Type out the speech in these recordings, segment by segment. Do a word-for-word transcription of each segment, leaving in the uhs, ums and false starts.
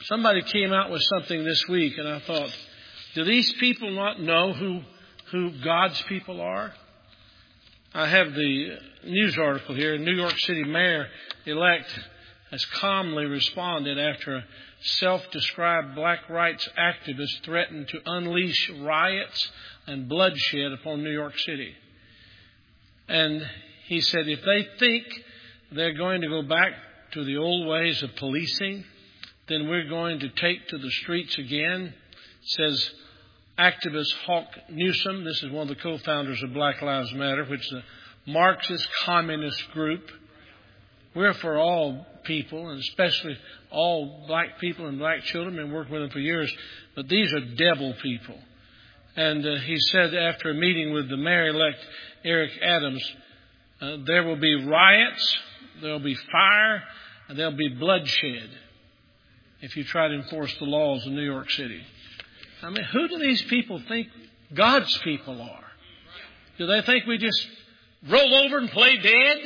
somebody came out with something this week, and I thought, do these people not know who who God's people are? I have the news article here. New York City Mayor-elect has calmly responded after a self-described black rights activist threatened to unleash riots and bloodshed upon New York City. And he said if they think they're going to go back to the old ways of policing, then we're going to take to the streets again. Says activist Hawk Newsom. This is one of the co-founders of Black Lives Matter, which is a Marxist communist group. We're for all people, and especially all black people and black children. I've been working with them for years. But these are devil people. And uh, he said after a meeting with the mayor-elect Eric Adams, uh, there will be riots, there will be fire, and there will be bloodshed if you try to enforce the laws of New York City. I mean, who do these people think God's people are? Do they think we just roll over and play dead?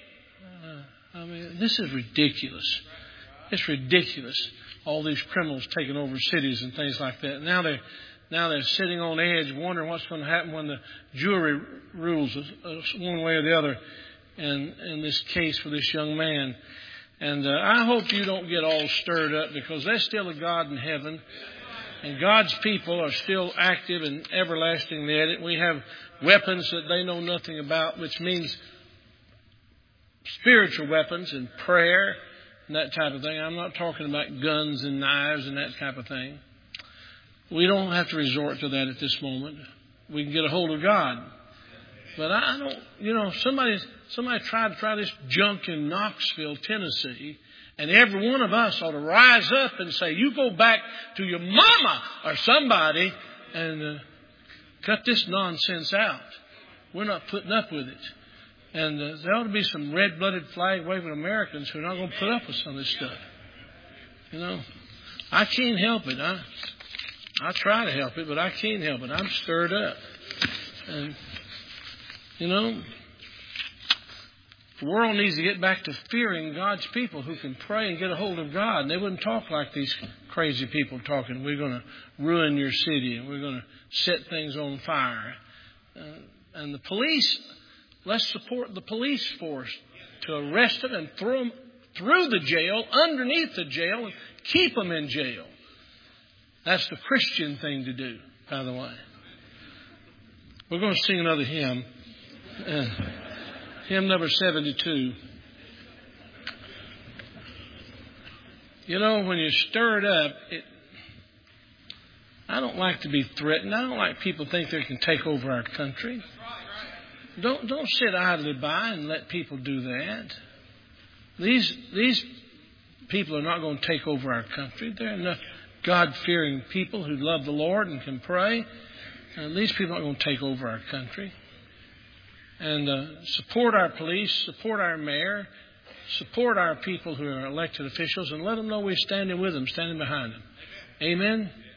Uh, I mean, this is ridiculous. It's ridiculous. All these criminals taking over cities and things like that. Now they're, now they're sitting on edge wondering what's going to happen when the jury rules one way or the other in, in this case for this young man. And uh, I hope you don't get all stirred up, because there's still a God in heaven. And God's people are still active and everlastingly at it. We have weapons that they know nothing about, which means spiritual weapons and prayer and that type of thing. I'm not talking about guns and knives and that type of thing. We don't have to resort to that at this moment. We can get a hold of God. But I don't, you know, somebody, somebody tried to try this junk in Knoxville, Tennessee. And every one of us ought to rise up and say, you go back to your mama or somebody and uh, cut this nonsense out. We're not putting up with it. And uh, there ought to be some red-blooded flag-waving Americans who are not going to put up with some of this stuff. You know, I can't help it. I, I try to help it, but I can't help it. I'm stirred up. And, you know, the world needs to get back to fearing God's people who can pray and get a hold of God. And they wouldn't talk like these crazy people talking. We're going to ruin your city and we're going to set things on fire. Uh, and the police, let's support the police force to arrest them and throw them through the jail, underneath the jail, and keep them in jail. That's the Christian thing to do, by the way. We're going to sing another hymn. Uh, Hymn number seventy-two. You know, when you're stirred up, it, I don't like to be threatened. I don't like people think they can take over our country. Don't don't sit idly by and let people do that. These these people are not going to take over our country. There are enough God-fearing people who love the Lord and can pray. And these people are not going to take over our country. And uh, support our police, support our mayor, support our people who are elected officials, and let them know we're standing with them, standing behind them. Amen?